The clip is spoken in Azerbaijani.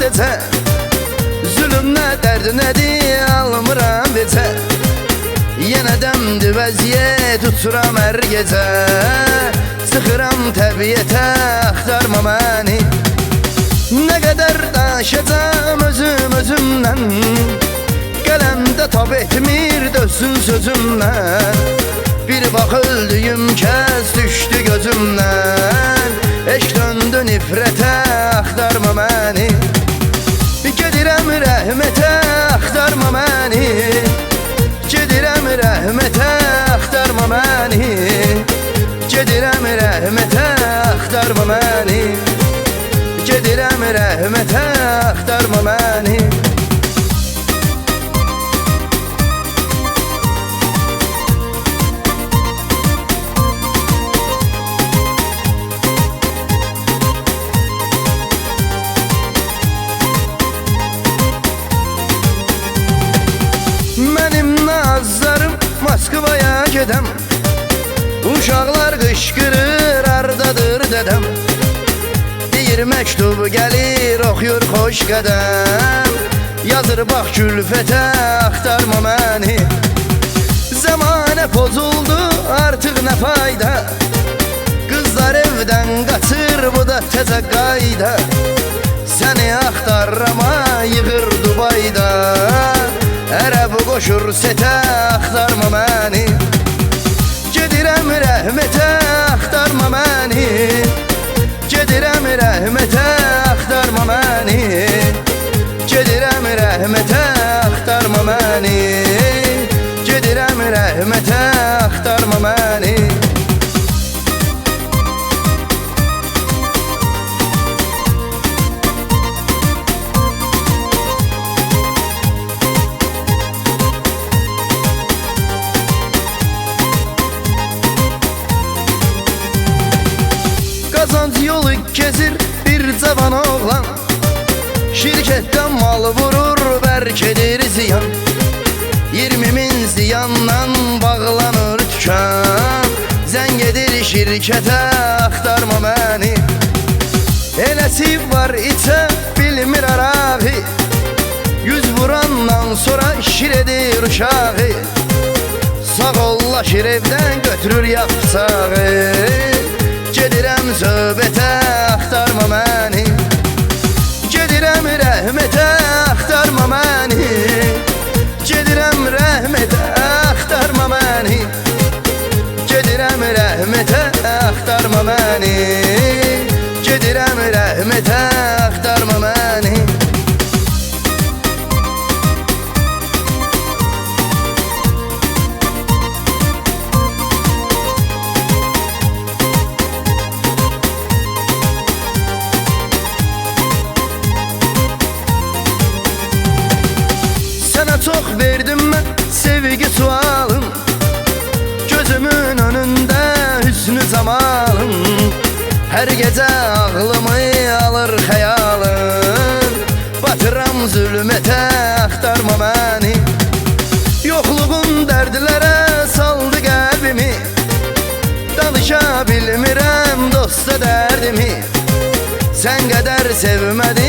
gecə. Zülüm nə, dərd nədir, almıram becə. Yenə dəmdir vəziyyət, uçuram hər gecə. Sıxıram təbiətə, axtarma məni. Nə qədər daşacam özümdən. Qələmdə tab etmir, dözsün sözümdən. Bir bax öldüyüm kəs düşdü gözümdən. Eşq döndü nifrətə, axtarma məni. Gedirəm rəhmətə, axtarma məni. Gedirəm rəhmətə, axtarma məni. Gedirəm rəhmətə, axtarma məni. Gedirəm rəhmətə, axtarma məni. Mənim nazlarım Moskvaya gedəm. Uşaqlar qışqırır, hardadır dədəm. Deyir məktub gəlir, oxuyur xoş qədəm. Yazır bax külfətə, axtarma məni. Zamanə pozuldu, artıq nə fayda. Qızlar evdən qaçır, bu da təzə qayda. Səni axtarama, yığır Dubayda. Ərəb qoşur setə, axtarma məni. Gedirəm rəhmətə, axtarma məni. Gedirəm rəhmətə, axtarma məni. Gedirəm rəhmətə, axtarma məni. Gedirəm rəhmətə, axtarma məni. Qazanc yolu gezir bir cavan oğlan. Şirkətdən mal vurur, bərk edir ziyan. 20 min ziyandan bağlanır tükan. Zəng edir şirkətə, axtarma məni. Eləsi var içə, bilmir arağı. Yüz vurandan sonra şir edir uşağı. Sağ ollaşır evdən götürür yapsağı. Gedirəm söhbətə, axtarma məni. Gedirəm rəhmətə, axtarma məni. Gedirəm rəhmətə, axtarma məni. Gedirəm rəhmətə, axtarma məni. Gedirəm rəhmətə, axtarma məni. Sənə çox verdim mən sevgi sualım. Gözümün önündə hüsnü camalım. Hər gecə ağlımı alır xəyalım. Batıram zülmətə, axtarma məni. Yoxluğun dərdlərə saldı qəlbimi. Danışa bilmirəm dosta dərdimi. Sən qədər sevmədim